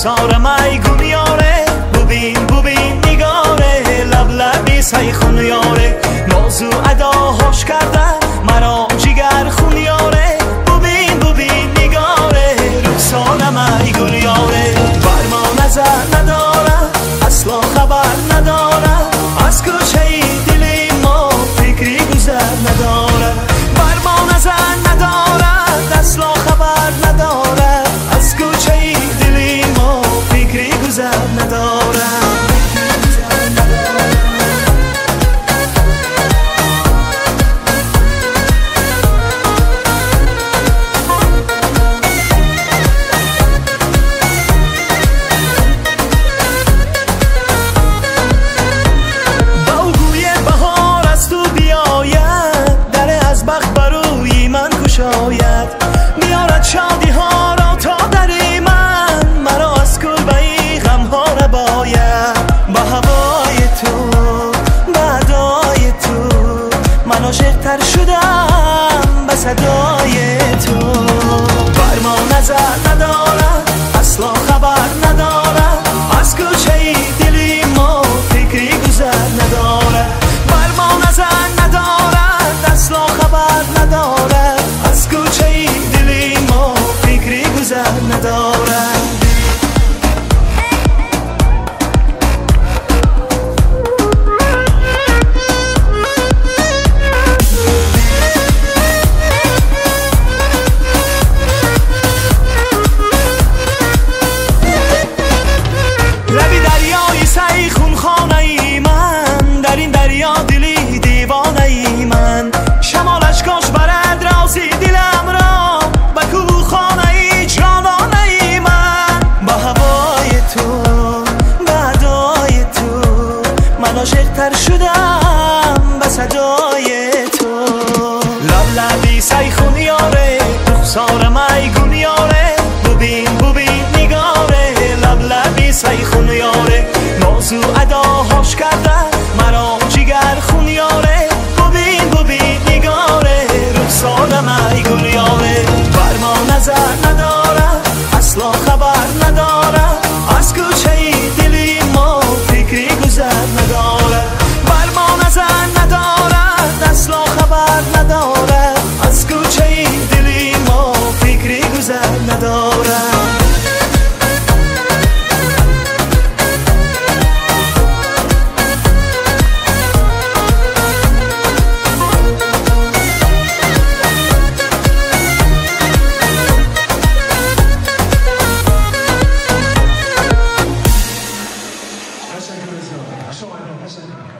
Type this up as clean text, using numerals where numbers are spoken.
رخسار میگون یاره ببین نگاره لب لبی سای خون یاره موضوع ادا هوش کرده مرا جگر خون یاره ببین نگاره رخسار میگون یاره بر ما نظر نداره اصلا خبر نداره از کوچه دل ما فکری گذر نداره بر ما نظر نداره اصلا خبر نداره از کوچه دل ما فکری گذر نداره میارد شادی ها را تا دری من مرا از کلبه غم ها را باید با هوای تو بعدای تو من عاشق‌تر شدم به صدای تو بر ما نظر نداره اصلا خبر نداره از کوچه دلی ما فکری گذر نداره بر ما نظر نداره اصلا خبر نداره از کوچه دلی ما فکری گذر نداره لبی دریای سعی خون خانه ای من در این دریا دلی دیوانه ای من شمالش کاش برد رازی دلم را به کوه خانه ای جانانه ای من با هوای تو بعدای تو من عاشق‌تر شدم به صدای تو لب لبی سعی خون یاره رخسار میگون یاره ببین نگاره لب لبی سعی خون یاره موضوع ادا هوش کرده مرا جگر خون یاره ببین نگاره رخسار میگون یاره بر ما نظر نداره اصلا خبر نداره از کوچه دلی ما فکری گذر نداره بر ما نظر نداره اصلا خبر نداره از کوچه دلی ما فکری گذر نداره Teşekkür ederim.